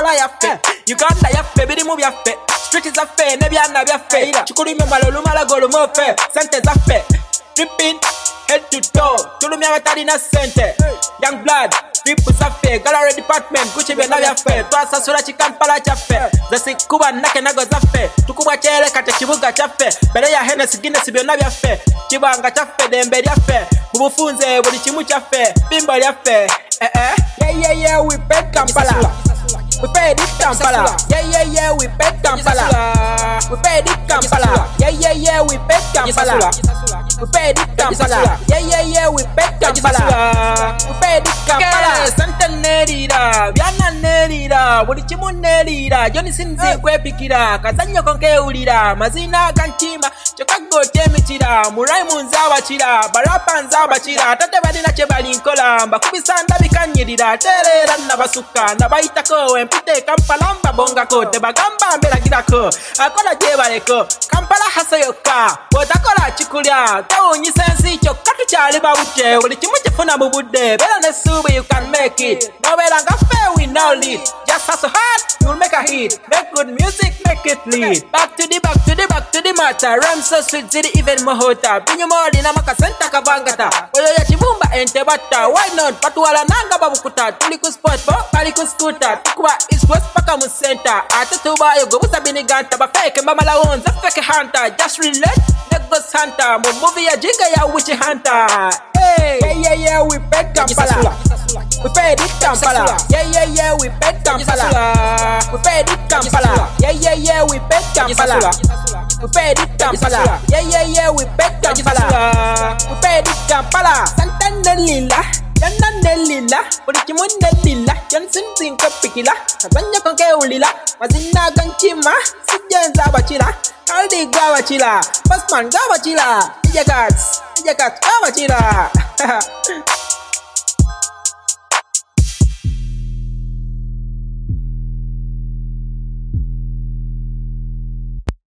Kampala yaffe, Uganda yaffe, birimu byaffe. Street zaffe, nebyana byaffe. Chikulumya malolumala golumofe, sente zaffe. Dripping head to toe, tulumya batalina sente. Young blood, drip zaffe, gallery department, Gucci byonna byaffe. Twasasula Kampala kyaffe, zasikuba nake nago zaffe. Tukubwa kyere kate kibuga kyaffe, bere ya Hennessy Guinness byonna byaffe. Kibanga kyaffe, dembe lyaffe, mubufunze buli kimu kyaffe, bimbo lyaffe. Yeah, we bet Kampala. We paid it Kampala. Yeah, we bet Kampala. We paid it Kampala. Yeah, we bet Kampala. We paid it Kampala. Yeah, we bet Kampala. We paid it Kampala. Santa nerira, byana nerira, buli kimu nerira. Joni sinzi kwepikira, kazanyo konke ulira, mazina kanchima, chokago temikira, muraimu nzabakira, barapa nzabakira, tate balina kye balinkola, mbakubisanda bikanyirira, terera nabasuka, nabayitako empite Kampala mbabongako, tebagamba mbelagirako, akola gye baleko, Kampala hasoyoka, botakola kikulya, tawunyisa ensi kyokka tukyali bawutte, buli kimu kifuna mu budde, beera n'essuubi you can make it, nobeera nga ffe we now lead, just hustle hard, you'll make a hit, make good music, make it lead, back to the matter, rhyme so sweet, ziri even more hotter, binyu modi na makasenta kabangata, oyo ya chibumba ente bata, why not, patuwala nanga babukuta, tuli ku sport bo, bali ku scooter, tukuba East West paka mu center, ate tubayo gobusa biniganta, bafeke mamala wonza, feke hunter, just relate, Negos hunter, mu movie ya jinga ya witch hunter, hey, yeah, we bet Kampala, we paid it Kampala, yeah, we bet Kampala, we paid it Kampala, yeah, we bet Kampala, we paid it Kampala, yeah, we bet Kampala, we paid it Kampala, Santa Nelila, Yana Nelila, buli kimu Nelila, Johnson zinko pikila, kazanya konke ulila, mazina ganchima, sijenza bachila, Aldi gawachila, Postman gawachila, Ija Cats gawachila.